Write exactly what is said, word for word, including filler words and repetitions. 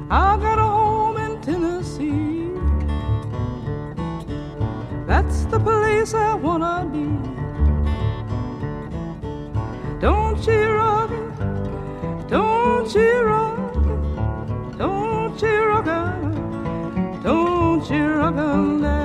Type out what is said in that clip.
I got a home in Tennessee. That's the place I wanna be. Don't you rock it, don't you rock it, don't you rock it, don't you rock it.